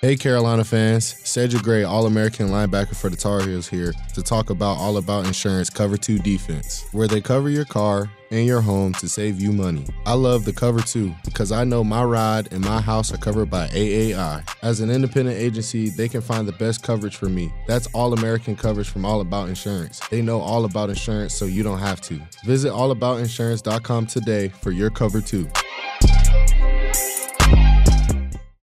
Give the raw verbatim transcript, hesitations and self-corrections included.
Hey Carolina fans, Cedric Gray, All-American linebacker for the Tar Heels here to talk about All About Insurance Cover two Defense, where they cover your car and your home to save you money. I love the Cover two because I know my ride and my house are covered by A A I. As an independent agency, they can find the best coverage for me. That's All-American coverage from All About Insurance. They know all about insurance so you don't have to. Visit all about insurance dot com today for your Cover two.